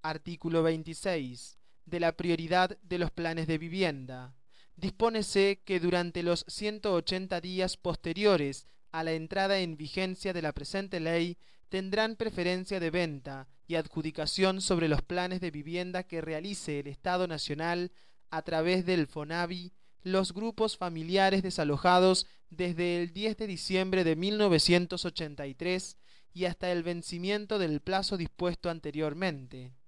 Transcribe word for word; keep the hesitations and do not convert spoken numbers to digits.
Artículo veintiséis. De la prioridad de los planes de vivienda. Dispónese que durante los ciento ochenta días posteriores a la entrada en vigencia de la presente ley tendrán preferencia de venta y adjudicación sobre los planes de vivienda que realice el Estado Nacional a través del FONAVI los grupos familiares desalojados desde el diez de diciembre de mil novecientos ochenta y tres y hasta el vencimiento del plazo dispuesto anteriormente.